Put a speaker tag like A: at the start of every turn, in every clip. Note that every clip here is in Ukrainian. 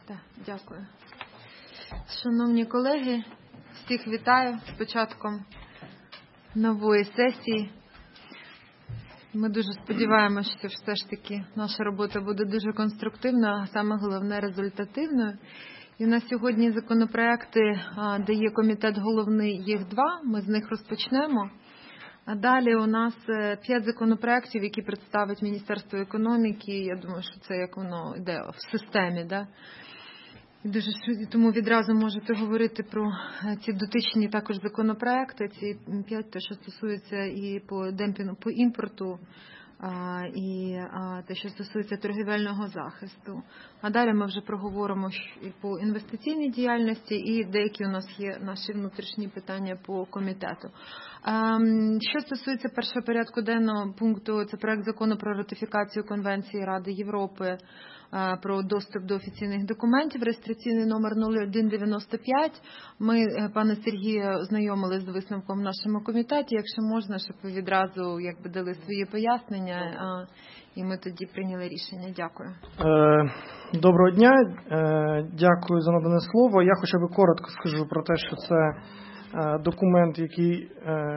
A: Так, дякую. Шановні колеги, всіх вітаю з початком нової сесії. Ми дуже сподіваємося, що все ж таки наша робота буде дуже конструктивною, а саме головне результативною. І у нас сьогодні законопроекти, де є комітет головний, їх 2, ми з них розпочнемо. А далі у нас 5 законопроєктів, які представить Міністерство економіки. Я думаю, що це як воно йде в системі. Да? Дуже тому відразу можете говорити про ці дотичні також законопроекти, ці 5, те, що стосується і по демпінгу, по імпорту, і те, що стосується торгівельного захисту. А далі ми вже проговоримо і по інвестиційній діяльності, і деякі у нас є наші внутрішні питання по комітету. Що стосується першого порядку денного пункту, це проект закону про ратифікацію Конвенції Ради Європи про доступ до офіційних документів, реєстраційний номер 0195. Ми, пане Сергію, ознайомились з висновком в нашому комітеті. Якщо можна, щоб ви відразу дали свої пояснення, і ми тоді прийняли рішення. Дякую.
B: Доброго дня. Дякую за надане слово. Я хоча б коротко скажу про те, що це документ, який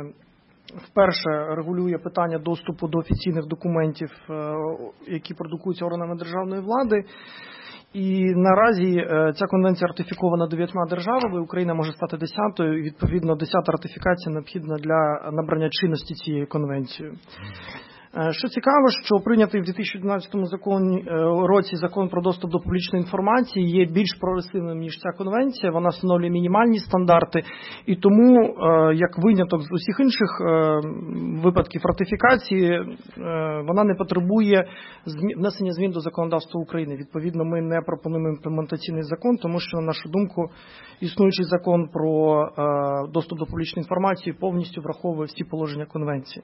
B: вперше регулює питання доступу до офіційних документів, які продукуються органами державної влади. І наразі ця конвенція ратифікована 9 державами, Україна може стати 10-ю, і відповідно 10-та ратифікація необхідна для набрання чинності цією конвенцією. Що цікаво, що прийнятий в 2012 році закон про доступ до публічної інформації є більш прогресивним, ніж ця конвенція. Вона встановлює мінімальні стандарти, і тому, як виняток з усіх інших випадків ратифікації, вона не потребує внесення змін до законодавства України. Відповідно, ми не пропонуємо імплементаційний закон, тому що, на нашу думку, існуючий закон про доступ до публічної інформації повністю враховує всі положення конвенції.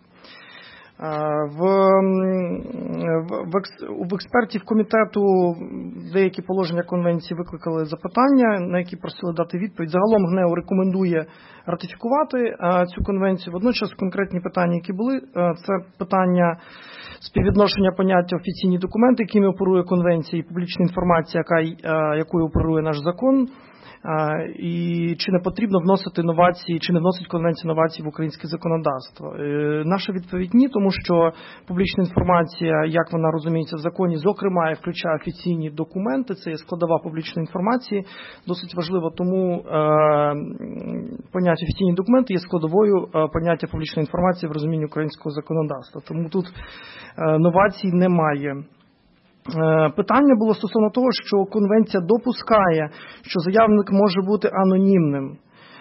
B: В експертів комітету деякі положення конвенції викликали запитання, на які просили дати відповідь. Загалом ГНЕУ рекомендує ратифікувати цю конвенцію. Водночас конкретні питання, які були, це питання співвідношення поняття офіційні документи, якими оперує конвенція, і публічна інформація, якою оперує наш закон. І чи не потрібно вносити новації, чи не вносить конвенція новацій в українське законодавство? Наша відповідь – ні, тому що публічна інформація, як вона розуміється в законі, зокрема, включає офіційні документи, це є складова публічної інформації, досить важливо, тому поняття офіційні документи є складовою поняття публічної інформації в розумінні українського законодавства. Тому тут новацій немає. Питання було стосовно того, що конвенція допускає, що заявник може бути анонімним.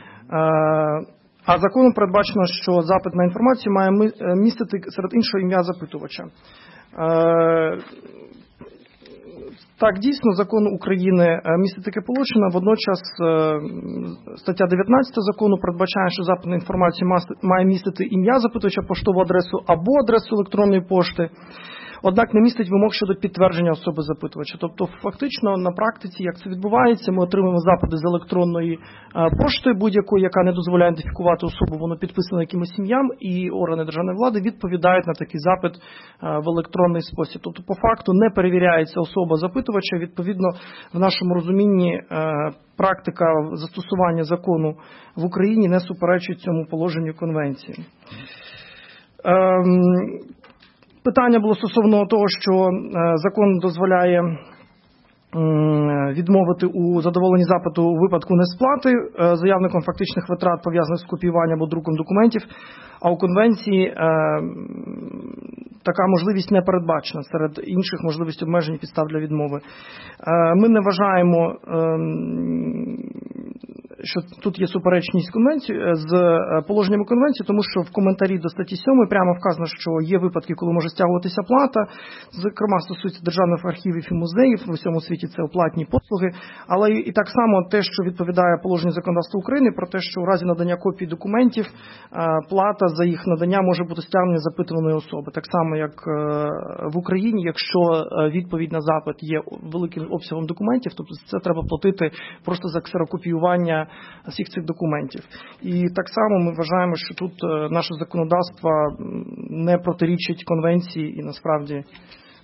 B: А законом передбачено, що запит на інформацію має містити серед іншого ім'я запитувача. Так, дійсно, закон України містить таке положення. Водночас стаття 19 закону передбачає, що запит на інформацію має містити ім'я запитувача, поштову адресу або адресу електронної пошти. Однак не містить вимог щодо підтвердження особи запитувача. Тобто, фактично, на практиці, як це відбувається, ми отримуємо запити з електронної пошти будь-якої, яка не дозволяє ідентифікувати особу, воно підписано якимось ім'ям, і органи державної влади відповідають на такий запит в електронний спосіб. Тобто, по факту, не перевіряється особа запитувача. Відповідно, в нашому розумінні практика застосування закону в Україні не суперечить цьому положенню конвенції. Питання було стосовно того, що закон дозволяє відмовити у задоволенні запиту у випадку несплати заявником фактичних витрат, пов'язаних з копіюванням або друком документів, а у конвенції така можливість не передбачена серед інших можливостей обмежень і підстав для відмови. Ми не вважаємо, що тут є суперечність з положеннями конвенції, тому що в коментарі до статті 7 прямо вказано, що є випадки, коли може стягуватися плата, зокрема стосується державних архівів і музеїв, в усьому світі це оплатні послуги, але і так само те, що відповідає положенню законодавства України про те, що у разі надання копій документів плата за їх надання може бути стягнення запитуваної особи. Так само, як в Україні, якщо відповідь на запит є великим обсягом документів, тобто це треба платити просто за ксерокопіювання всіх цих документів. І так само ми вважаємо, що тут наше законодавство не протирічить конвенції і насправді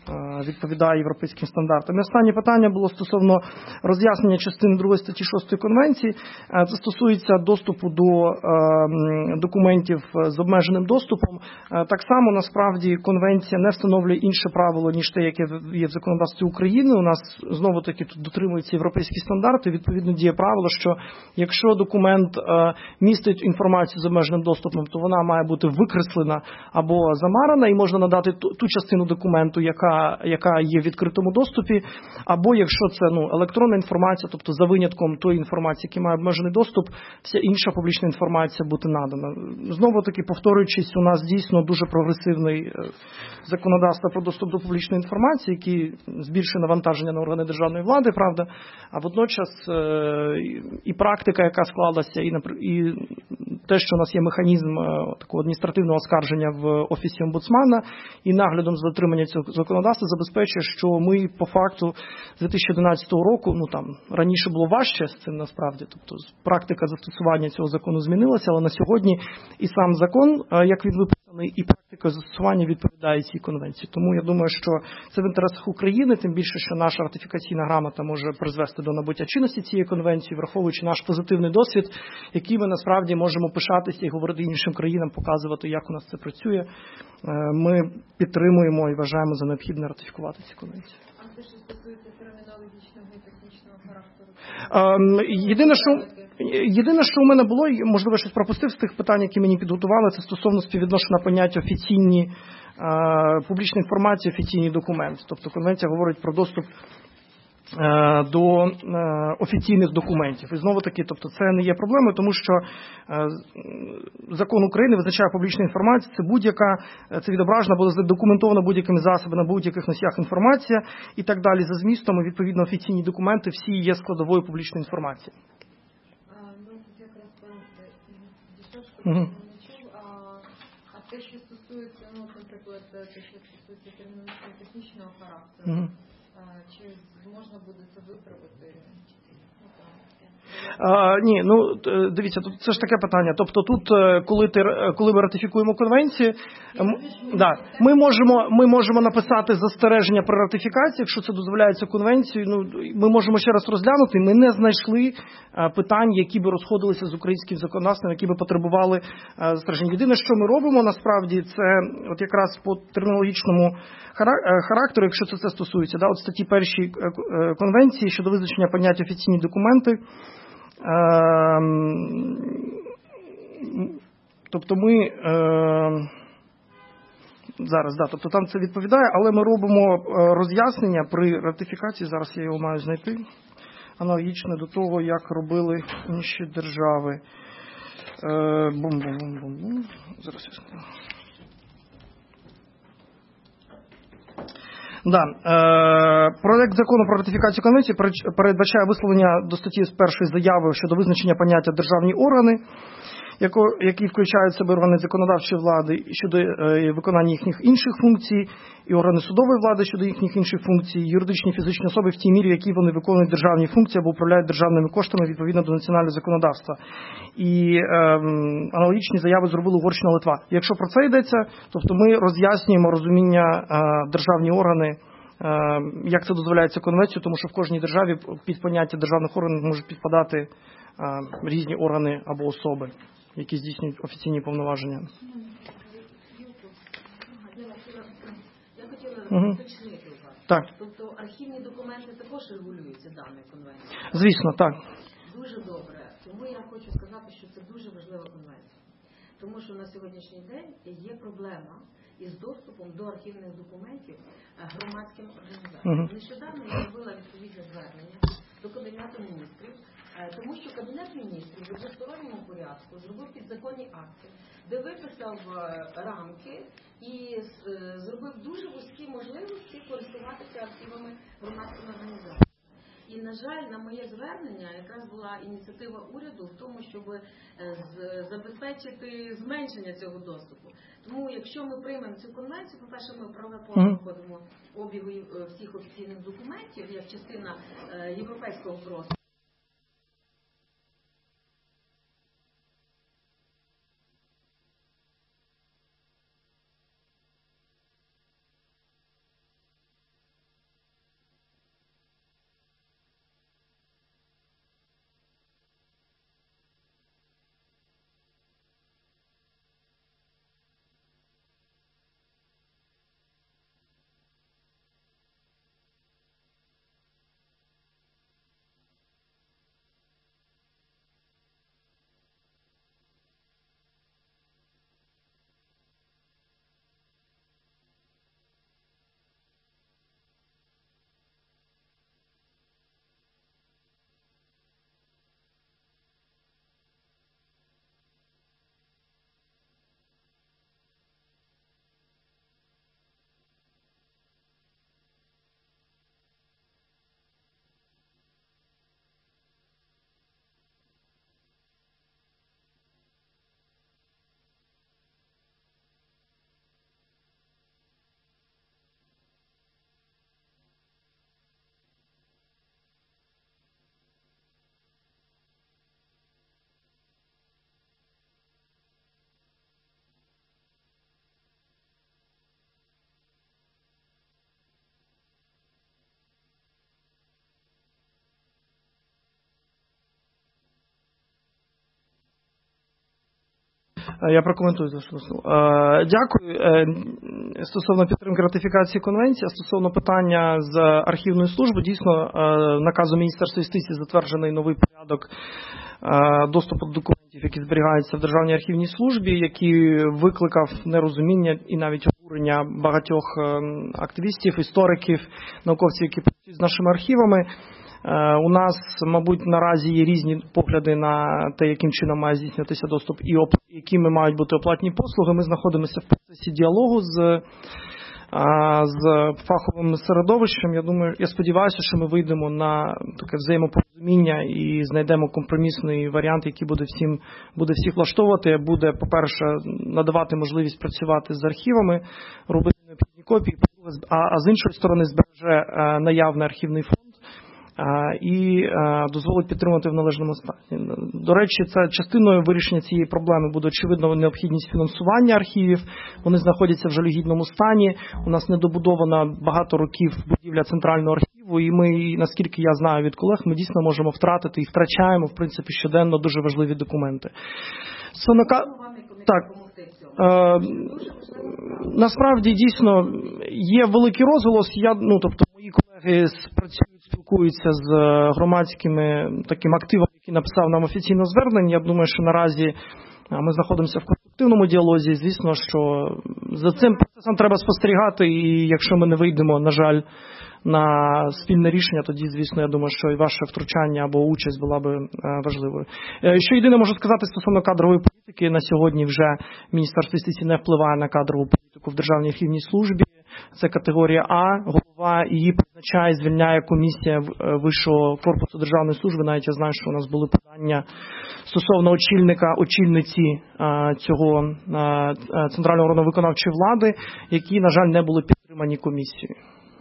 B: відповідає європейським стандартам. І останнє питання було стосовно роз'яснення частини 2 статті 6 Конвенції. Це стосується доступу до документів з обмеженим доступом. Так само, насправді, Конвенція не встановлює інше правило, ніж те, яке є в законодавстві України. У нас, знову-таки, тут дотримуються європейські стандарти. Відповідно, діє правило, що якщо документ містить інформацію з обмеженим доступом, то вона має бути викреслена або замарана, і можна надати ту частину документу, яка є в відкритому доступі, або якщо це електронна інформація, тобто за винятком тої інформації, яка має обмежений доступ, вся інша публічна інформація бути надана. Знову-таки, повторюючись, у нас дійсно дуже прогресивний законодавство про доступ до публічної інформації, який збільшує навантаження на органи державної влади, правда, а водночас і практика, яка склалася, і те, що у нас є механізм такого адміністративного оскарження в Офісі омбудсмана, і наглядом за дотримання цього законодавства забезпечує, що ми по факту з 2011 року, раніше було важче з цим насправді, тобто практика застосування цього закону змінилася, але на сьогодні і сам закон, як він виписаний, і практика застосування відповідає цій конвенції. Тому я думаю, що це в інтересах України, тим більше, що наша ратифікаційна грамота може призвести до набуття чинності цієї конвенції, враховуючи наш позитивний досвід, який ми насправді можемо пишатися і говорити іншим країнам, показувати, як у нас це працює. Ми підтримуємо і вважаємо за необхідне ратифікувати ці конвенції.
A: А це що стосується термінологічного і технічного характеру?
B: Єдине, що у мене було, можливо, щось пропустив з тих питань, які мені підготували, це стосовно співвідношення поняття офіційні, публічна інформація, офіційний документ. Тобто конвенція говорить про доступ до офіційних документів. І знову-таки, тобто це не є проблемою, тому що закон України визначає публічну інформацію, це відображена, буде задокументована будь-якими засобами на будь-яких носіях інформація і так далі за змістом, і відповідно офіційні документи всі є складовою публічної інформації.
A: А те, що стосується, наприклад, те, що стосується термінологічного технічного характеру, чи можна буде це виправити?
B: Ні, дивіться, тут це ж таке питання. Тобто тут, коли ми ратифікуємо конвенцію, ми можемо написати застереження при ратифікації, якщо це дозволяється конвенцією. Ми можемо ще раз розглянути. Ми не знайшли питань, які би розходилися з українським законодавством, які би потребували застереження. Єдине, що ми робимо, насправді, це от якраз по термінологічному характеру, якщо це стосується, от статті 1 конвенції щодо визначення поняття офіційні документи. Тобто ми тобто там це відповідає, але ми робимо роз'яснення при ратифікації, зараз я його маю знайти, аналогічно до того, як робили інші держави. Зараз я скажу. Проект закону про ратифікацію конвенції передбачає висловлення до статті 1 заяви щодо визначення поняття державні органи, які включають в себе органи законодавчої влади щодо виконання їхніх інших функцій, і органи судової влади щодо їхніх інших функцій, юридичні і фізичні особи в тій мірі, в якій вони виконують державні функції або управляють державними коштами відповідно до національного законодавства. І аналогічні заяви зробили Угорщина, Литва. Якщо про це йдеться, тобто ми роз'яснюємо розуміння державні органи, як це дозволяється конвенцією, тому що в кожній державі під поняття державних органів можуть підпадати різні органи або особи, які здійснюють офіційні повноваження.
C: Я хотіла уточнити у вас.
B: Так.
C: Тобто архівні документи також регулюються даною конвенцією?
B: Звісно, так.
C: Дуже добре. Тому я хочу сказати, що це дуже важлива конвенція. Тому що на сьогоднішній день є проблема із доступом до архівних документів громадським організаціям. Нещодавно я робила відповідне звернення до Кабінету міністрів, тому що Кабінет міністрів у двосторонньому порядку зробив підзаконні акти, де виписав рамки і зробив дуже вузькі можливості користуватися архівами громадськими організаціями. І, на жаль, на моє звернення якраз була ініціатива уряду в тому, щоб забезпечити зменшення цього доступу. Тому, якщо ми приймемо цю конвенцію, по-перше, ми в правове поле входимо обігу всіх офіційних документів як частина європейського простору.
B: Я прокоментую. Дякую. Стосовно підтримки ратифікації конвенції, стосовно питання з архівної служби, дійсно, наказом Міністерства юстиції затверджений новий порядок доступу до документів, які зберігаються в Державній архівній службі, який викликав нерозуміння і навіть обурення багатьох активістів, істориків, науковців, які працюють з нашими архівами. У нас, мабуть, наразі є різні погляди на те, яким чином має здійснюватися доступ і якими мають бути оплатні послуги. Ми знаходимося в процесі діалогу з фаховим середовищем. Я сподіваюся, що ми вийдемо на таке взаємопорозуміння і знайдемо компромісний варіант, який буде всіх влаштовувати. Буде, по-перше, надавати можливість працювати з архівами, робити необхідні копії, а з іншої сторони збереже наявний архівний фонд і дозволить підтримувати в належному стані. До речі, це частиною вирішення цієї проблеми буде, очевидно, необхідність фінансування архівів. Вони знаходяться в жалюгідному стані. У нас недобудована багато років будівля центрального архіву, і ми, наскільки я знаю від колег, ми дійсно можемо втратити і втрачаємо, в принципі, щоденно дуже важливі документи. Так. Насправді, дійсно, є великий розголос. Мої колеги спілкуються з громадськими таким активом, який написав нам офіційне звернення. Я думаю, що наразі ми знаходимося в конструктивному діалозі. Звісно, що за цим процесом треба спостерігати, і якщо ми не вийдемо, на жаль, на спільне рішення, тоді, звісно, я думаю, що і ваше втручання або участь була би важливою. Що єдине можу сказати стосовно кадрової політики, на сьогодні вже Міністерство юстиції не впливає на кадрову політику в Державній архівній службі. Це категорія А, голова її призначає, звільняє комісія Вищого корпусу державної служби. Навіть я знаю, що у нас були питання стосовно очільниці цього центрального органу виконавчої влади, які, на жаль, не були підтримані комісією.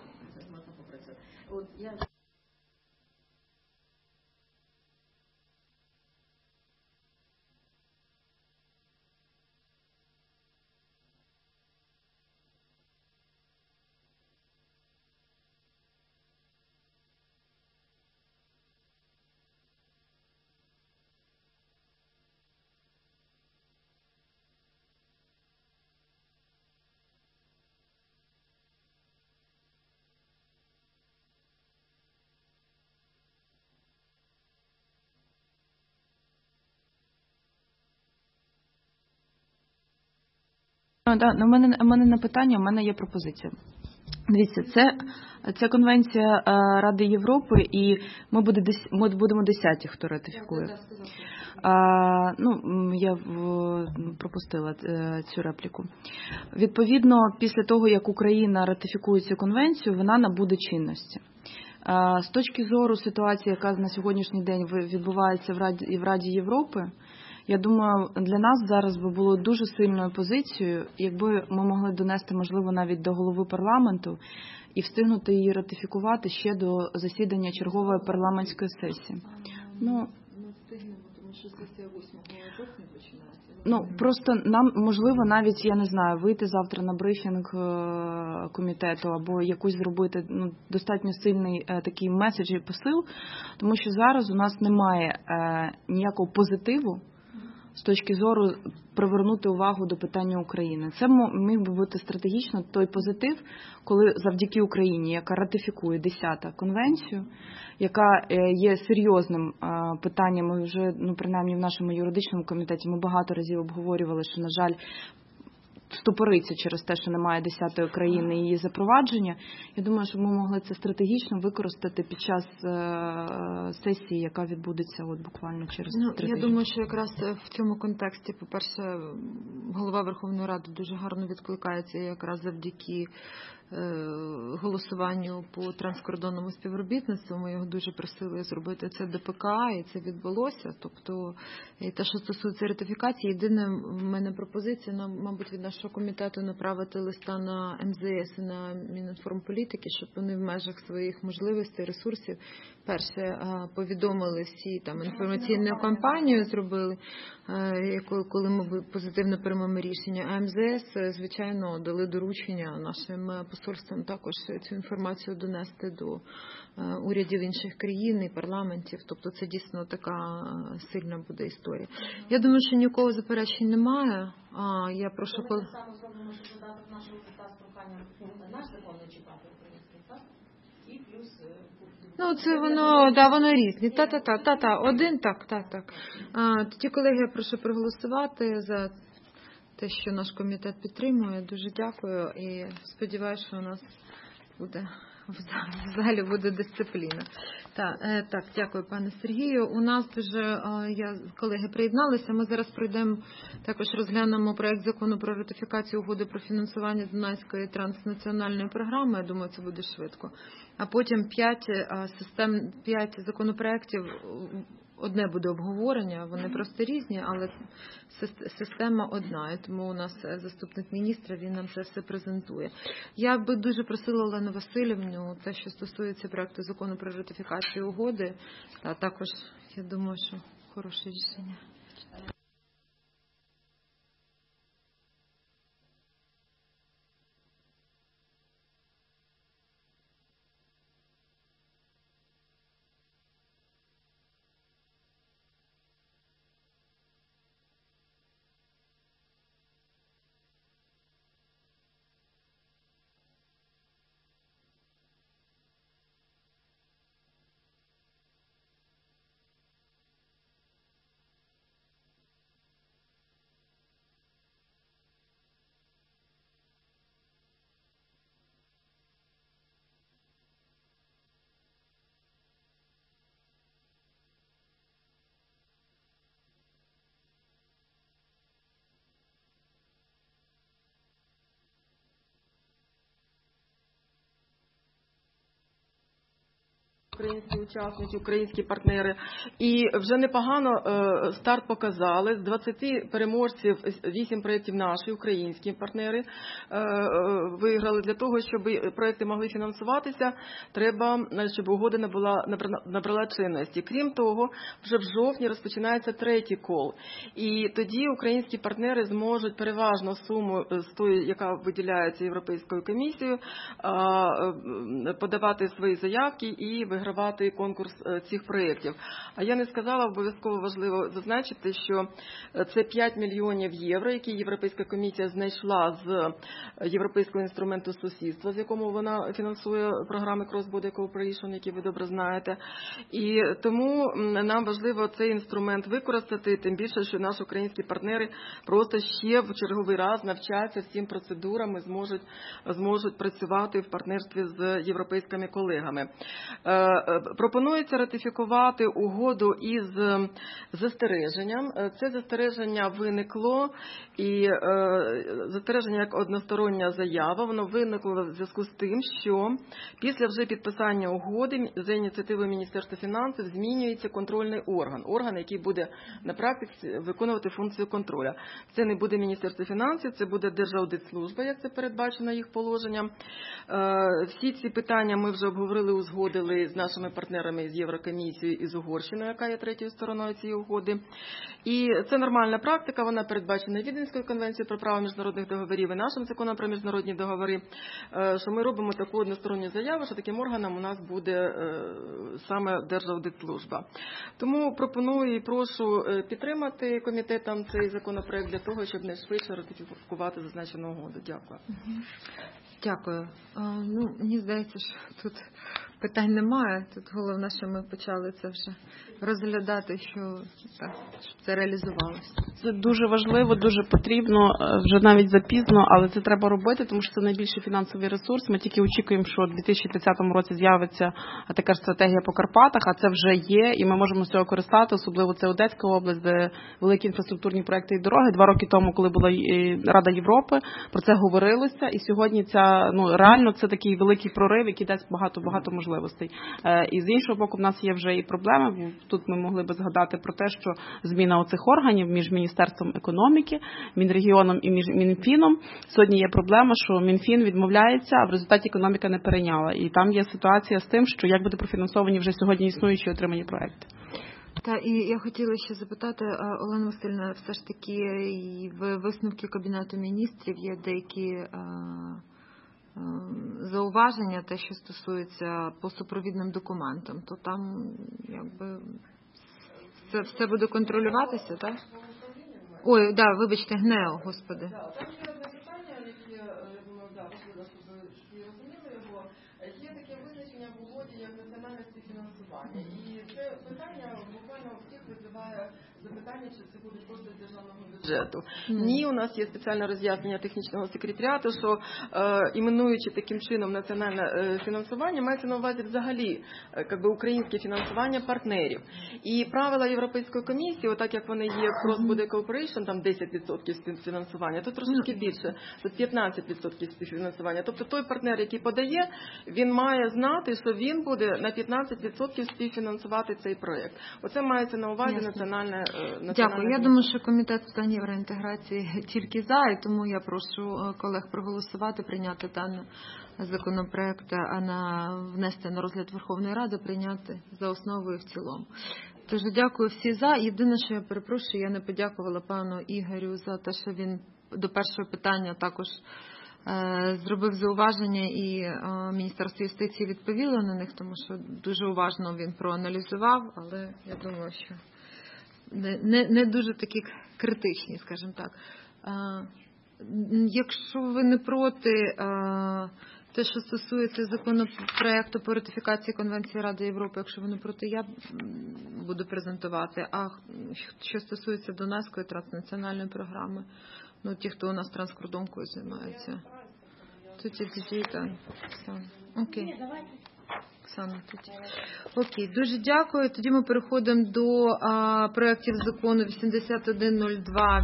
D: У мене не питання, у мене є пропозиція. Дивіться, це конвенція Ради Європи, і ми будемо 10-ті, хто ратифікує. Я пропустила цю репліку. Відповідно, після того, як Україна ратифікує цю конвенцію, вона набуде чинності. З точки зору ситуації, яка на сьогоднішній день відбувається в Раді Європи, я думаю, для нас зараз би було дуже сильною позицією, якби ми могли донести, можливо, навіть до голови парламенту і встигнути її ратифікувати ще до засідання чергової парламентської сесії.
A: Ми встигнемо, тому що сесія 8 жовтня починається.
D: Просто нам, можливо, навіть, я не знаю, вийти завтра на брифінг комітету або якусь зробити достатньо сильний такий меседж і посил, тому що зараз у нас немає ніякого позитиву з точки зору привернути увагу до питання України. Це міг би бути стратегічно той позитив, коли завдяки Україні, яка ратифікує 10-ту конвенцію, яка є серйозним питанням, ми вже, принаймні в нашому юридичному комітеті, ми багато разів обговорювали, що, на жаль, стопориться через те, що немає 10-ї країни і її запровадження. Я думаю, що ми могли це стратегічно використати під час сесії, яка відбудеться буквально через 3 тижні.
A: Я думаю, що якраз в цьому контексті, по-перше, голова Верховної Ради дуже гарно відкликається якраз завдяки голосуванню по транскордонному співробітництву. Ми його дуже просили зробити це ДПК, і це відбулося. Тобто, і те, що стосується ратифікації, єдина в мене пропозиція, мабуть, від нашого комітету направити листа на МЗС і на Мінінформполітики, щоб вони в межах своїх можливостей, ресурсів, перше, повідомили всі інформаційну кампанію зробили, коли ми позитивно приймемо рішення. А МЗС, звичайно, дали доручення нашим посольством також цю інформацію донести до урядів інших країн і парламентів. Тобто це дійсно така сильна буде історія. Я думаю, що нікого заперечень немає. Я прошу
C: Ми так само зробимо, що додаток нашого листа з проханням наш закон не чіпати український, так? І плюс...
A: Ну, це воно різні. Та. Один так. Тоді, колеги, я прошу проголосувати за те, що наш комітет підтримує. Дуже дякую і сподіваюся, що у нас буде в залі буде дисципліна. Так, дякую, пане Сергію. У нас вже колеги приєдналися. Ми зараз пройдемо, також розглянемо проект закону про ратифікацію угоди про фінансування Дунайської транснаціональної програми. Я думаю, це буде швидко. А потім 5 законопроєктів. Одне буде обговорення, вони просто різні, але система одна. І тому у нас заступник міністра, він нам це все презентує. Я би дуже просила Олену Васильівну, те, що стосується проекту закону про ратифікацію угоди, та також, я думаю, що хороше рішення.
E: Українські учасники, українські партнери. І вже непогано старт показали. З 20 переможців 8 проєктів наші, українські партнери, виграли. Для того, щоб проєкти могли фінансуватися, треба, щоб угода набрала чинності. Крім того, вже в жовтні розпочинається третій кол. І тоді українські партнери зможуть переважно суму з тої, яка виділяється Європейською комісією, подавати свої заявки і вигравати конкурс цих проєктів. А я не сказала, обов'язково важливо зазначити, що це 5 мільйонів євро, які Європейська комісія знайшла з Європейського інструменту сусідства, з якому вона фінансує програми Cross-Border Cooperation, які ви добре знаєте. І тому нам важливо цей інструмент використати, тим більше, що наші українські партнери просто ще в черговий раз навчаться всім процедурам і зможуть працювати в партнерстві з європейськими колегами. Пропонується ратифікувати угоду із застереженням. Це застереження виникло, і застереження як одностороння заява, воно виникло в зв'язку з тим, що після вже підписання угоди за ініціативою Міністерства фінансів змінюється контрольний орган, який буде на практиці виконувати функцію контролю. Це не буде Міністерство фінансів, це буде Держаудитслужба, як це передбачено їх положенням. Всі ці питання ми вже обговорили, узгодили з нашими партнерами з Єврокомісією і з Угорщиною, яка є третьою стороною цієї угоди. І це нормальна практика, вона передбачена Віденською конвенцією про право міжнародних договорів і нашим законом про міжнародні договори, що ми робимо таку односторонню заяву, що таким органом у нас буде саме Держаудитслужба. Тому пропоную і прошу підтримати комітетом цей законопроект для того, щоб найшвидше ратифікувати зазначену угоду. Дякую.
A: Дякую. Мені здається, що тут питань немає. Тут головне, що ми почали це вже розглядати, щоб це реалізувалося.
D: Це дуже важливо, дуже потрібно, вже навіть запізно, але це треба робити, тому що це найбільший фінансовий ресурс. Ми тільки очікуємо, що у 2030 році з'явиться така стратегія по Карпатах, а це вже є, і ми можемо з цього користати, особливо це Одеська область, де великі інфраструктурні проекти і дороги. 2 роки тому, коли була Рада Європи, про це говорилося, і сьогодні реально це такий великий прорив, який дасть багато можливостей. І з іншого боку, в нас є вже і проблеми. Тут ми могли би згадати про те, що зміна оцих органів між Міністерством економіки, Мінрегіоном і між Мінфіном. Сьогодні є проблема, що Мінфін відмовляється, а в результаті економіка не перейняла. І там є ситуація з тим, що як буде профінансовані вже сьогодні існуючі отримані проекти.
A: І я хотіла ще запитати, Олена Васильівна, все ж таки в висновки Кабінету міністрів є деякі зауваження, те, що стосується по супровідним документам, то там якби це все буде контролюватися, так? Ой, да, вибачте, ГНЕО, господи.
E: Там є одне питання, яке, я думаю, важливо, щоб ви розуміли його. Є таке визначення в угоді як національне співфінансування. І це питання буквально у всіх викликає запитання, чи це будуть кошти з державного бюджету. Ні, у нас є спеціальне роз'яснення технічного секретаріату, що іменуючи таким чином національне фінансування, мається на увазі взагалі українське фінансування партнерів. І правила Європейської комісії, отак як вони є в Cross-Border Cooperation, там 10% співфінансування, то трошки більше, тут 15% співфінансування. Тобто той партнер, який подає, він має знати, що він буде на 15% співфінансувати цей проєкт. Оце мається на увазі національне.
A: Дякую. Я думаю, що комітет з питань євроінтеграції тільки за, і тому я прошу колег проголосувати, прийняти даний законопроект, внести на розгляд Верховної Ради, прийняти за основу і в цілому. Тож дякую всі за. Єдине, що я перепрошую, я не подякувала пану Ігорю за те, що він до першого питання також зробив зауваження, і Міністерство юстиції відповіло на них, тому що дуже уважно він проаналізував, але я думаю, що не дуже такі критичні, скажімо так. Якщо ви не проти, те, що стосується законопроекту по ратифікації Конвенції Ради Європи, якщо ви не проти, я буду презентувати. А що стосується Дунайської транснаціональної програми, ті, хто у нас транскордонкою займається. Тут є окей. Оксана, окей, дуже дякую. Тоді ми переходимо до проєктів закону 8102,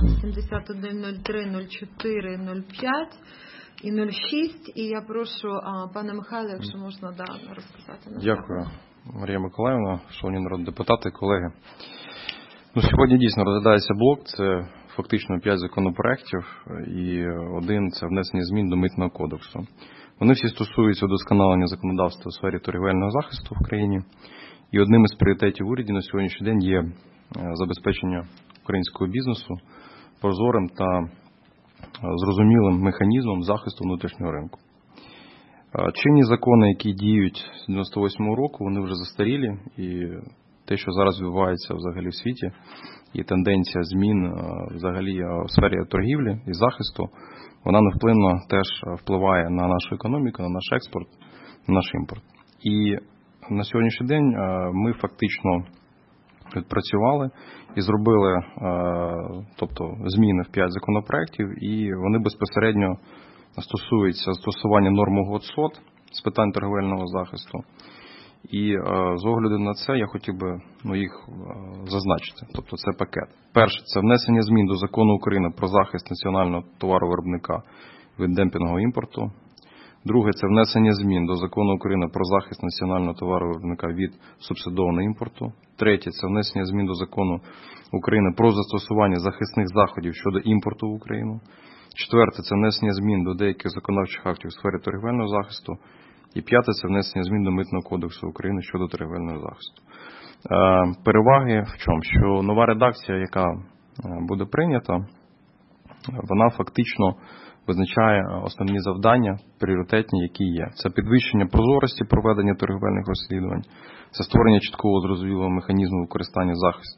A: 8103, 04, 05 і 06. І я прошу пана Михайла, якщо можна, розказати.
F: Дякую, Марія Миколаївна, шановні народні депутати, колеги. Сьогодні дійсно розглядається блок, це фактично 5 законопроєктів, і один – це внесення змін до Митного кодексу. Вони всі стосуються удосконалення законодавства у сфері торгівельного захисту в країні. І одним із пріоритетів уряду на сьогоднішній день є забезпечення українського бізнесу прозорим та зрозумілим механізмом захисту внутрішнього ринку. Чинні закони, які діють з 98-го року, вони вже застарілі, і те, що зараз відбувається взагалі в світі, і тенденція змін взагалі в сфері торгівлі і захисту, вона невпинно теж впливає на нашу економіку, на наш експорт, на наш імпорт. І на сьогоднішній день ми фактично відпрацювали і зробили зміни в 5 законопроєктів, і вони безпосередньо стосуються застосування норм угод СОТ з питань торговельного захисту. І з огляду на це я хотів би їх зазначити. Тобто це пакет. Перше, це внесення змін до Закону України про захист національного товаровиробника від демпінгового імпорту. Друге, це внесення змін до Закону України про захист національного товаровиробника від субсидованого імпорту. Третє, це внесення змін до Закону України про застосування захисних заходів щодо імпорту в Україну. Четверте, це внесення змін до деяких законодавчих актів у сфері торгівельного захисту. І п'яте – це внесення змін до Митного кодексу України щодо торгівельного захисту. Переваги в чому? Що нова редакція, яка буде прийнята, вона фактично визначає основні завдання, пріоритетні, які є. Це підвищення прозорості проведення торгівельних розслідувань, це створення чіткого зрозумілого механізму використання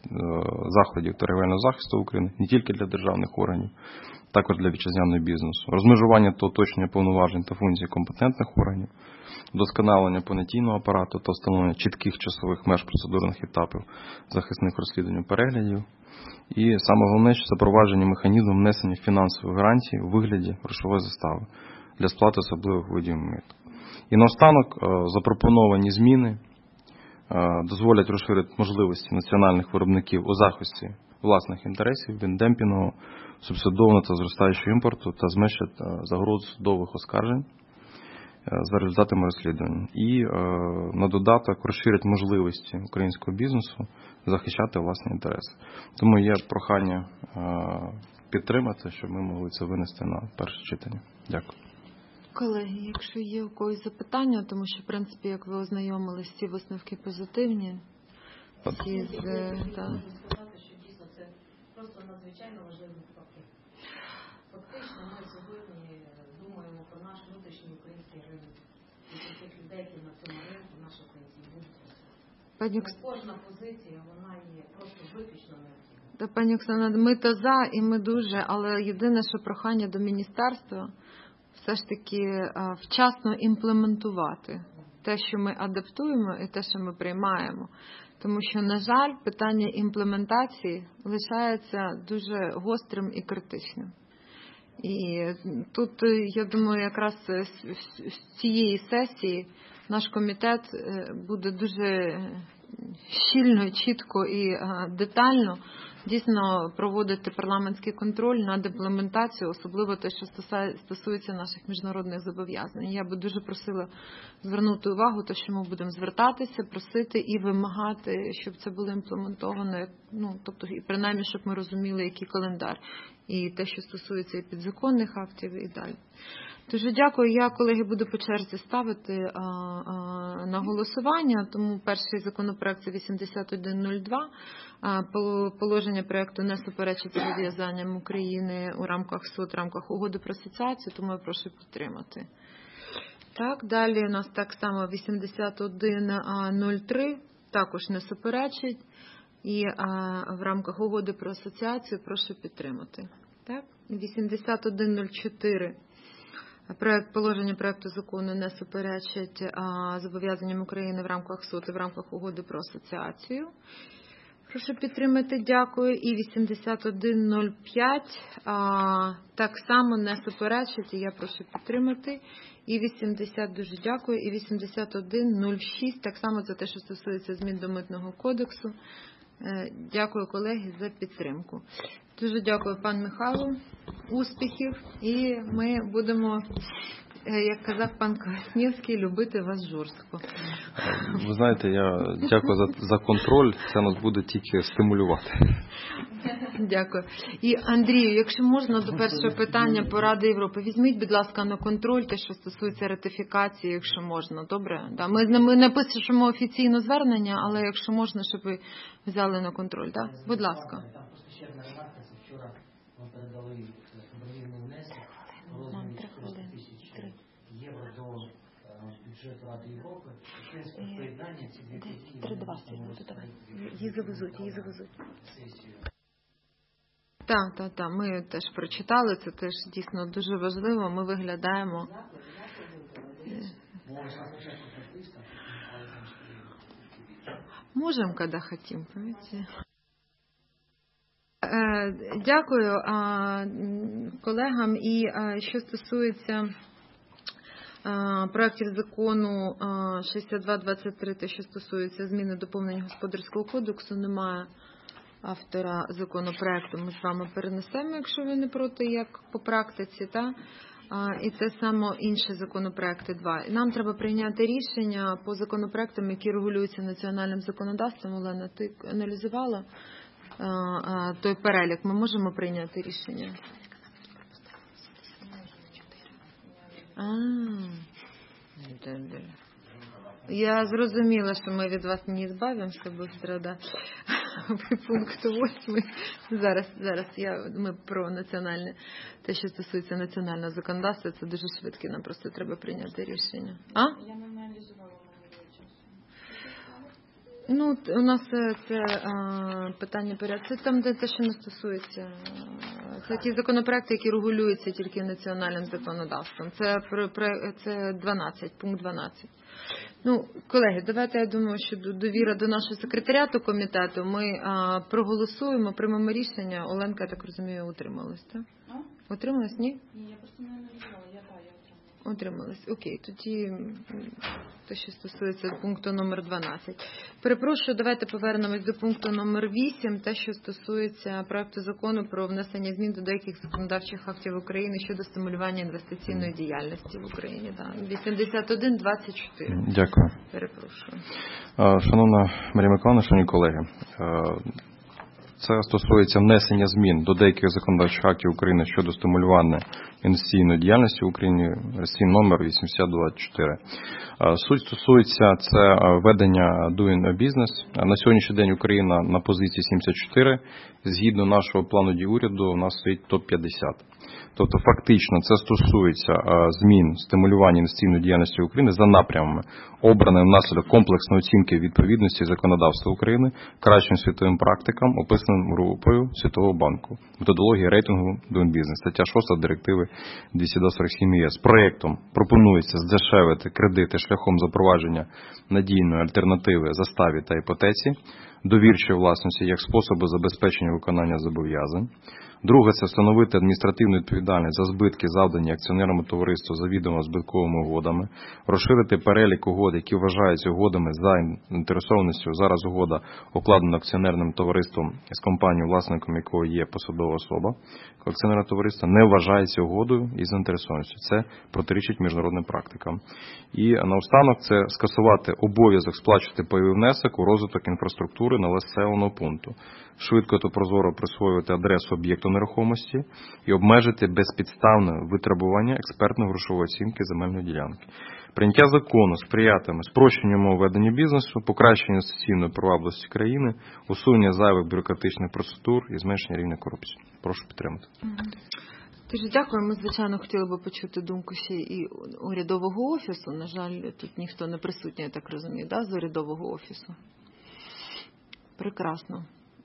F: заходів торгівельного захисту України не тільки для державних органів, також для вітчизняного бізнесу, розмежування та уточнення повноважень та функцій компетентних органів, вдосконалення понятійного апарату та встановлення чітких часових меж процедурних етапів захисних розслідувань переглядів. І саме головне, що запровадження механізму внесення фінансових гарантій у вигляді грошової застави для сплати особливих видів мит. І наостанок запропоновані зміни дозволять розширити можливості національних виробників у захисті власних інтересів від демпінгового, субсидованого та зростаючого імпорту та зменшать загрозу судових оскаржень за результатами розслідувань. І на додаток розширять можливості українського бізнесу захищати власні інтереси. Тому є прохання підтримати, щоб ми могли це винести на перше читання. Дякую.
A: Колеги, якщо є у когось запитання, тому що, в принципі, як ви ознайомились, всі висновки позитивні. Всі
C: Хочу сказати, що дійсно це просто надзвичайно важливий пакет. Фактично ми сьогодні думаємо про наш внутрішній український гривень від тих людей, які на цьому ринку наші українці будуть працювати.
A: Пані
C: Кожна позиція, вона є просто виключно необхідна.
A: Та, пані Оксана, ми то за і ми дуже, але єдине, що прохання до міністерства все ж таки вчасно імплементувати те, що ми адаптуємо, і те, що ми приймаємо. Тому що, на жаль, питання імплементації лишається дуже гострим і критичним. І тут, я думаю, якраз з цієї сесії наш комітет буде дуже щільно, чітко і детально дійсно проводити парламентський контроль над імплементацією, особливо те, що стосується наших міжнародних зобов'язань. Я би дуже просила звернути увагу, те, що ми будемо звертатися, просити і вимагати, щоб це було імплементовано, тобто, і принаймні, щоб ми розуміли, який календар, і те, що стосується і підзаконних актів, і далі. Дуже дякую. Я, колеги, буду по черзі ставити на голосування, тому перший законопроект – це 8102. Положення проекту не суперечить зобов'язанням України у рамках СОТ, в рамках угоди про асоціацію, тому я прошу підтримати. Так, далі у нас так само 8103, також не суперечить, і в рамках угоди про асоціацію прошу підтримати. Так, 8104. Положення проекту закону не суперечить зобов'язанням України в рамках СОТ і в рамках угоди про асоціацію. Прошу підтримати, дякую. І 8105 так само не суперечить, і я прошу підтримати. І 80, дуже дякую. І 8106, так само за те, що стосується змін до Митного кодексу. Дякую, колеги, за підтримку. Дуже дякую, пан Михайло. Успіхів. І ми будемо, як казав пан Колеснівський, любити вас жорстко.
F: Ви знаєте, я дякую за контроль. Це нас буде тільки стимулювати.
A: Дякую. І, Андрію, якщо можна, до першого питання по Раді Європи. Візьміть, будь ласка, на контроль те, що стосується ратифікації, якщо можна. Добре? Да. Ми не пишемо офіційно звернення, але якщо можна, щоб ви взяли на контроль. Да? Будь ласка.
G: Там просто ще одна ремарка. Це вчора ми передали добровільний внесок у розмірі 400 тисяч євро до бюджету Ради Європи. Через поєднання ці дві події.
A: 3-2. Її завезуть. Так, ми теж прочитали, це теж дійсно дуже важливо, ми виглядаємо. Можемо, коли хочемо, понимаете? Дякую колегам. І що стосується проектів закону 6223, те, що стосується зміни доповнення Господарського кодексу, немає автора законопроекту, ми з вами перенесемо, якщо ви не проти, як по практиці, та? І це само інші законопроекти два. Нам треба прийняти рішення по законопроектам, які регулюються національним законодавством. Олена, ти аналізувала той перелік? Ми можемо прийняти рішення? Я зрозуміла, що ми від вас не збавимося швидко, да. Пункт 8. Зараз ми про національне, те, що стосується національного законодавства, це дуже швидко, нам просто треба прийняти рішення.
D: Я не аналізувала
A: у нас це питання порядку. Це там, де те, що не стосується. Це ті законопроекти, які регулюються тільки національним законодавством. Це 12, пункт 12. Колеги, давайте, я думаю, що довіра до нашого секретаріату комітету, ми проголосуємо, приймемо рішення. Оленка, я так розумію, утрималась, так? Утрималась, ні?
D: Ні, я просто не аналізувала, я утрималась.
A: Утрималась. Окей, тоді те, що стосується пункту номер 12. Перепрошую, давайте повернемось до пункту номер 8, те, що стосується проекту закону про внесення змін до деяких законодавчих актів України щодо стимулювання інвестиційної діяльності в Україні. 8124.
F: Дякую.
A: Перепрошую.
F: Шановна Марія Миколаївна, шановні колеги, це стосується внесення змін до деяких законодавчих актів України щодо стимулювання інвестиційної діяльності в Україні, реєстраційний номер 8024. Суть стосується це ведення Doing Business. На сьогоднішній день Україна на позиції 74. Згідно нашого плану дій уряду, у нас стоїть топ-50. Тобто фактично це стосується змін стимулювання інвестиційної діяльності України за напрямами, обраними внаслідок комплексної оцінки відповідності законодавства України кращим світовим практикам, описаним групою Світового банку, методології рейтингу Doing Business, стаття 6 директиви 247 ЄС. Проєктом пропонується здешевити кредити шляхом запровадження надійної альтернативи заставі та іпотеці, довірчої власності як способу забезпечення виконання зобов'язань. Друге – це встановити адміністративну відповідальність за збитки, завдані акціонерному товариству завідомо збитковими угодами, розширити перелік угод, які вважаються угодами за інтересованістю. Зараз угода укладена акціонерним товариством з компанією, власником якої є посадова особа. Акціонерне товариство не вважається угодою із заінтересованістю. Це протирічить міжнародним практикам. І наостанок – це скасувати обов'язок сплачувати пайовий внесок у розвиток інфраструктури населеного пункту, швидко та прозоро присвоювати адресу об'єкту нерухомості і обмежити безпідставне витребування експертно-грошової оцінки земельної ділянки. Прийняття закону сприятиме спрощенню умов ведення бізнесу, покращенню інвестиційної привабливості країни, усунення зайвих бюрократичних процедур і зменшення рівня корупції. Прошу підтримати.
A: Дуже дякую. Ми, звичайно, хотіли би почути думку ще і урядового офісу. На жаль, тут ніхто не присутній, я так розумію, да, з урядового офісу. Прекрасно.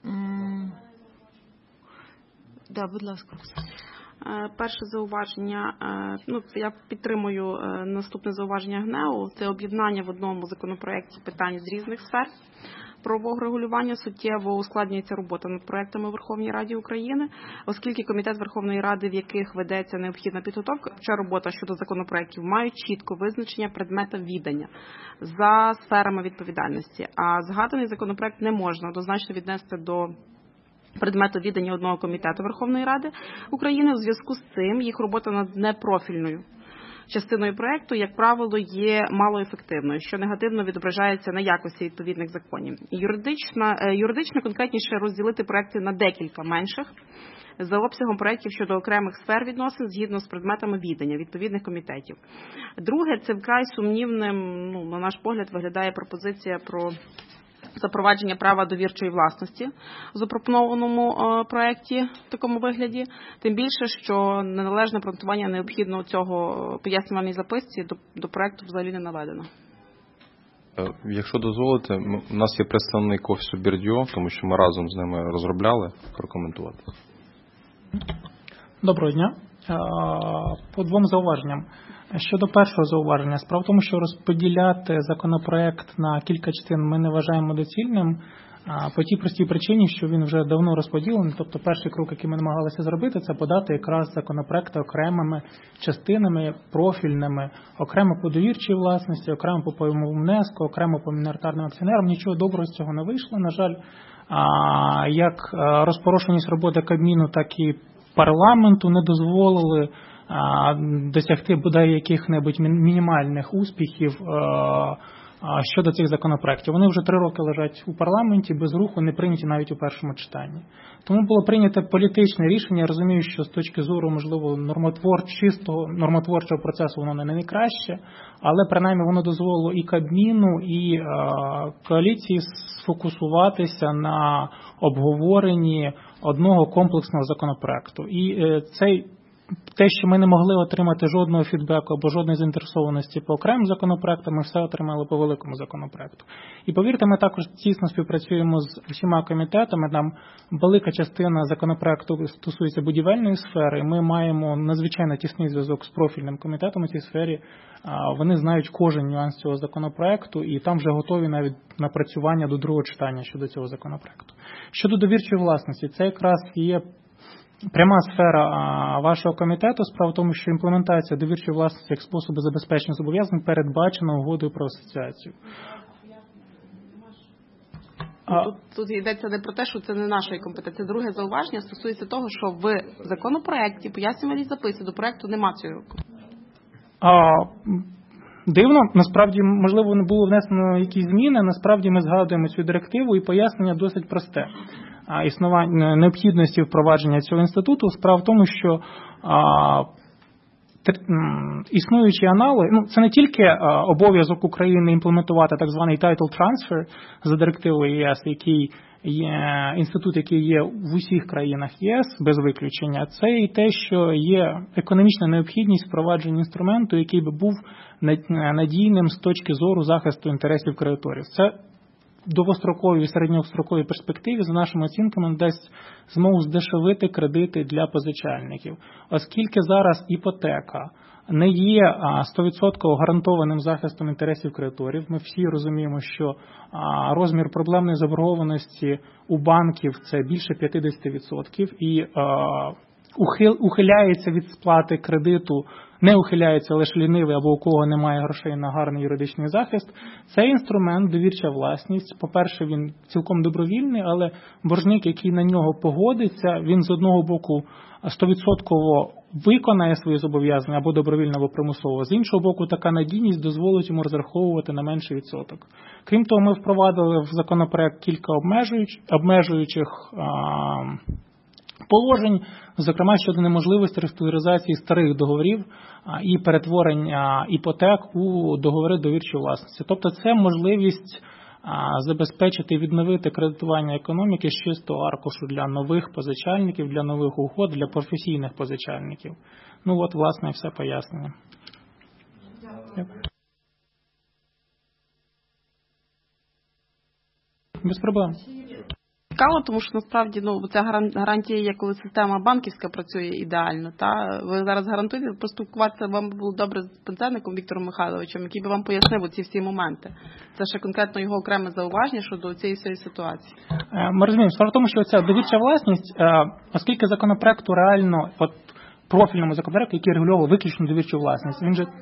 A: Да, будь ласка.
H: Перше зауваження, я підтримую наступне зауваження ГНЕУ, це об'єднання в одному законопроекті питань з різних сфер правового регулювання, суттєво ускладнюється робота над проектами у Верховній Раді України, оскільки Комітет Верховної Ради, в яких ведеться необхідна підготовка, ця робота щодо законопроектів мають чітко визначення предмета відання за сферами відповідальності, а згаданий законопроект не можна однозначно віднести до предмету відання одного комітету Верховної Ради України. У зв'язку з цим їх робота над непрофільною частиною проекту, як правило, є малоефективною, що негативно відображається на якості відповідних законів. Юридично конкретніше розділити проекти на декілька менших за обсягом проєктів щодо окремих сфер відносин згідно з предметами відання відповідних комітетів. Друге, це вкрай сумнівним, на наш погляд, виглядає пропозиція про запровадження права довірчої власності в запропонованому проєкті в такому вигляді, тим більше, що неналежне обґрунтування необхідно цього пояснювальній записці до проєкту взагалі не наведено.
F: Якщо дозволите, у нас є представник офісу Бердьо, тому що ми разом з ними розробляли, прокоментувати.
I: Доброго дня. По двом зауваженням. Щодо першого зауваження, справа в тому, що розподіляти законопроект на кілька частин ми не вважаємо доцільним по тій простій причині, що він вже давно розподілений. Тобто перший крок, який ми намагалися зробити, це подати якраз законопроекти окремими частинами, профільними, окремо по довірчій власності, окремо по пайовому внеску, окремо по міноритарним акціонерам. Нічого доброго з цього не вийшло, на жаль. Як розпорошеність роботи Кабміну, так і парламенту не дозволили досягти бодай яких-небудь мінімальних успіхів щодо цих законопроєктів. Вони вже 3 роки лежать у парламенті, без руху, не прийняті навіть у першому читанні. Тому було прийнято політичне рішення. Я розумію, що з точки зору, можливо, нормотворчого процесу воно не найкраще, але принаймні воно дозволило і Кабміну, і коаліції сфокусуватися на обговоренні одного комплексного законопроекту. І те, що ми не могли отримати жодного фідбеку або жодної заінтересованості по окремим законопроектам, ми все отримали по великому законопроекту. І повірте, ми також тісно співпрацюємо з усіма комітетами. Там велика частина законопроекту стосується будівельної сфери, і ми маємо надзвичайно тісний зв'язок з профільним комітетом у цій сфері. Вони знають кожен нюанс цього законопроекту, і там вже готові навіть напрацювання до другого читання щодо цього законопроекту. Щодо довірчої власності, це якраз є пряма сфера вашого комітету. Справа в тому, що імплементація довірчої власності як способу забезпечення зобов'язань передбачена угодою про асоціацію.
H: Тут йдеться не про те, що це не нашої компетенції. Друге зауваження стосується того, що в законопроекті пояснювальній записі до проекту нема цього.
I: Дивно, насправді, можливо, не було внесено якісь зміни, насправді ми згадуємо цю директиву і пояснення досить просте. Існування необхідності впровадження цього інституту. Справа в тому, що існуючі аналоги, це не тільки обов'язок України імплементувати так званий title transfer за директивою ЄС, який інститут, який є в усіх країнах ЄС, без виключення, це і те, що є економічна необхідність впровадження інструменту, який би був надійним з точки зору захисту інтересів кредиторів. Це в довгостроковій і середньостроковій перспективі, за нашими оцінками, дасть змогу здешевити кредити для позичальників. Оскільки зараз іпотека не є 100% гарантованим захистом інтересів кредиторів, ми всі розуміємо, що розмір проблемної заборгованості у банків – це більше 50%, і ухиляється від сплати кредиту, не ухиляється лише лінивий або у кого немає грошей на гарний юридичний захист. Цей інструмент, довірча власність, по-перше, він цілком добровільний, але боржник, який на нього погодиться, він з одного боку 100% виконає свої зобов'язання або добровільно, або примусово. З іншого боку, така надійність дозволить йому розраховувати на менший відсоток. Крім того, ми впровадили в законопроект кілька обмежуючих положень, зокрема щодо неможливості реструктуризації старих договорів і перетворення іпотек у договори довірчої власності. Тобто це можливість забезпечити і відновити кредитування економіки з чистого аркушу для нових позичальників, для нових угод, для професійних позичальників. Ну от, власне, все пояснення. Без проблем.
H: Цікаво, тому що насправді ця гарантія є, коли система банківська працює ідеально. Та ви зараз гарантуєте, поспілкуватися вам було добре з пенсійником Віктором Михайловичем, який би вам пояснив ці всі моменти. Це ще конкретно його окреме зауваження щодо цієї всієї ситуації.
I: Ми розуміємо, справа в тому, що ця довірча власність, оскільки законопроекту реально, профільному законопроекту, який регулював виключно довірчу власність, він же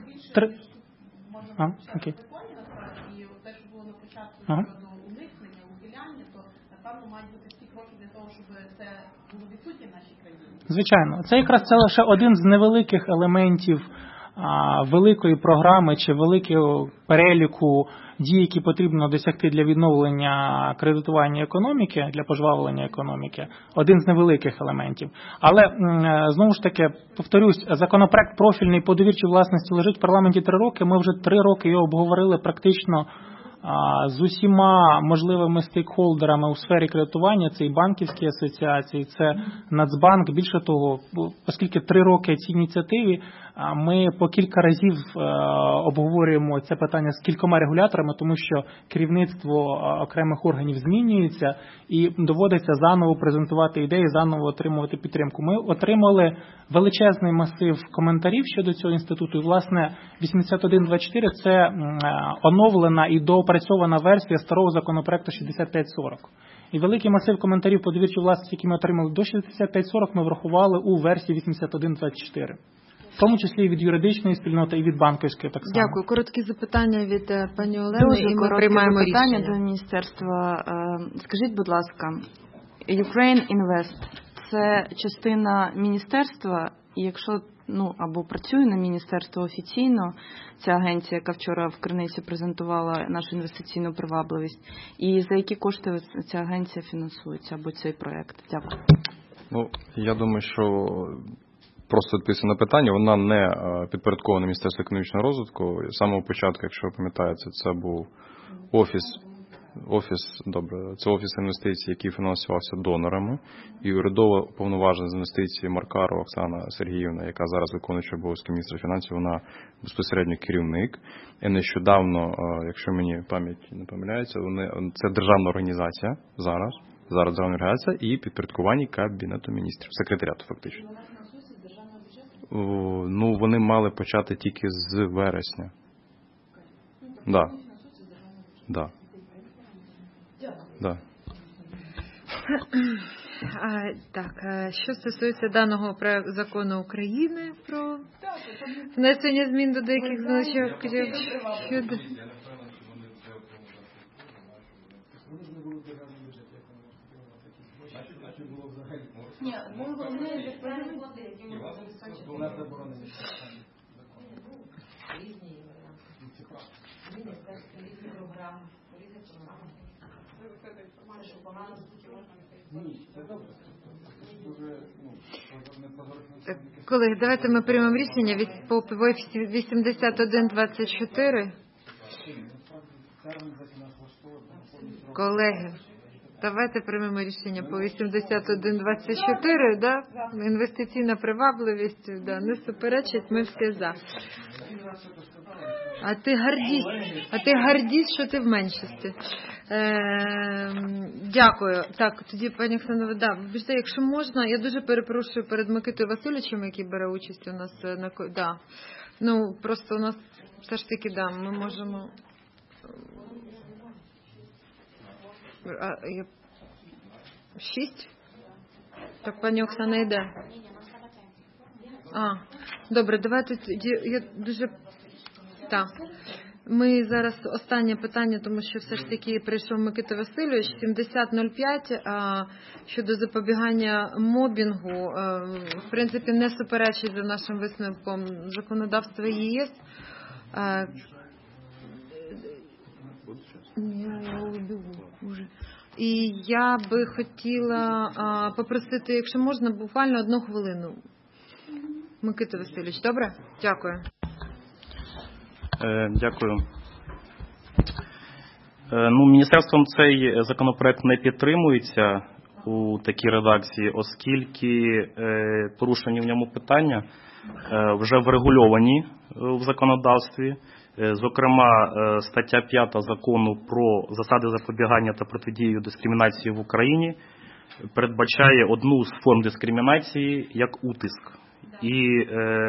I: окей.
H: І те, що було на початку щодо уникнення, ухиляння, то напевно мають бути всі кроки для того, щоб це було відсутнє в нашій країні.
I: Звичайно. Це якраз лише один з невеликих елементів великої програми чи великого переліку дій, які потрібно досягти для відновлення кредитування економіки, для пожвавлення економіки. Один з невеликих елементів. Але, знову ж таки, повторюсь, законопроект профільний по довірчій власності лежить в парламенті 3 роки. Ми вже 3 роки його обговорили практично з усіма можливими стейкхолдерами у сфері кредитування, це і банківські асоціації, це Нацбанк. Більше того, оскільки 3 роки цій ініціативі, ми по кілька разів обговорюємо це питання з кількома регуляторами, тому що керівництво окремих органів змінюється і доводиться заново презентувати ідеї, заново отримувати підтримку. Ми отримали величезний масив коментарів щодо цього інституту. І, власне, 8124 – це оновлена і доопрацьована версія старого законопроекту 6540. І великий масив коментарів по довірчій власності, які ми отримали до 6540, ми врахували у версії 8124. В тому числі і від юридичної спільноти, і від банківської так само.
A: Дякую. Короткі запитання від пані Олени, і ми приймаємо
D: запитання
A: рішення.
D: до міністерства. Скажіть, будь ласка, Ukraine Invest – це частина міністерства, і якщо або працює на міністерство офіційно, ця агенція, яка вчора в Криниці презентувала нашу інвестиційну привабливість, і за які кошти ця агенція фінансується, або цей проєкт? Дякую.
F: Я думаю, що просто відповісти на питання, вона не підпорядкована Міністерству економічного розвитку. З самого початку, якщо ви пам'ятаєте, це був це офіс інвестицій, який фінансувався донорами, і урядово уповноважена з інвестицій Маркарова Оксана Сергіївна, яка зараз виконуюча обов'язки міністра фінансів, вона безпосередньо керівник. І нещодавно, якщо мені пам'ять не помиляється, це державна організація зараз державна організація і підпорядкування Кабінету міністрів, секретаріату фактично. Вони мали почати тільки з вересня. Да.
A: Так, що стосується даного закону України про внесення змін до деяких значків щодо...
C: Ні, вони державні води, які можуть забезпечити. Різні різні програми, Це що погано,
A: Колеги, давайте ми приймемо рішення по 8124. Колеги, давайте приймемо рішення по 8124, да? Інвестиційна привабливість, да, не суперечить, ми всі за. А ти гордість, що ти в меншості. Дякую. Так, тоді, пані Оксана, да, вибачте, якщо можна, я дуже перепрошую перед Микитою Васильовичем, який бере участь у нас да. Ну, просто у нас все ж таки, да, ми можемо... 6? Так, пані Оксана йде. Добре, давайте, я дуже... Так. Ми зараз останнє питання, тому що все ж таки прийшов Микита Васильович, 7005 щодо запобігання мобінгу, в принципі, не суперечить за нашим висновком законодавства ЄС. І я би хотіла попросити, якщо можна, буквально 1 хвилину. Микита Васильович, добре? Дякую.
J: Дякую. Міністерством цей законопроект не підтримується у такій редакції, оскільки порушені в ньому питання вже врегульовані в законодавстві. Зокрема, стаття 5 закону про засади запобігання та протидії дискримінації в Україні передбачає одну з форм дискримінації як утиск. І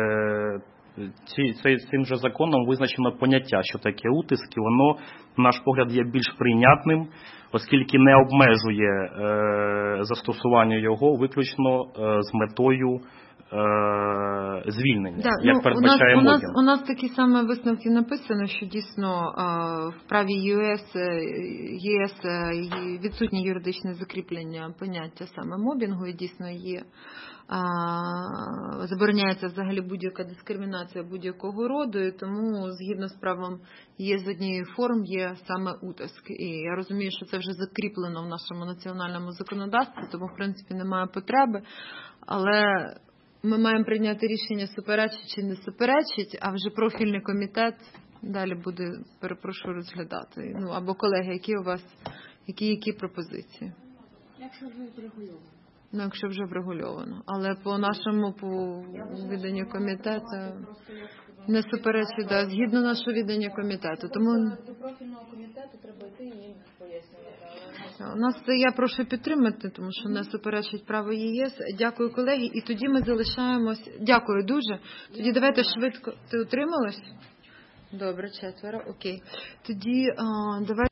J: цим же законом визначено поняття, що таке утиск, і воно, на наш погляд, є більш прийнятним, оскільки не обмежує застосування його виключно з метою звільнення, як передбачає мобінг.
A: У нас такі саме висновки написано, що дійсно в праві ЄС відсутнє юридичне закріплення поняття саме мобінгу, і дійсно є забороняється взагалі будь-яка дискримінація будь-якого роду, і тому згідно з правом є з однієї форм є саме утиск. І я розумію, що це вже закріплено в нашому національному законодавстві, тому в принципі немає потреби, але ми маємо прийняти рішення, суперечить чи не суперечить, а вже профільний комітет далі буде, перепрошую, розглядати. Ну, або колеги, які у вас, які пропозиції?
C: Якщо вже врегульовано.
A: Ну, якщо вже врегульовано. Але по нашому, по відданню комітету не суперечить, да, згідно нашого віддання комітету. Тому
C: До профільного комітету треба йти і їм пояснювати.
A: у нас я прошу підтримати, тому що не суперечить право ЄС. Дякую, колеги. І тоді ми залишаємось. Дякую дуже. Тоді давайте швидко. Ти утрималась? Добре, 4. Окей. Тоді давайте.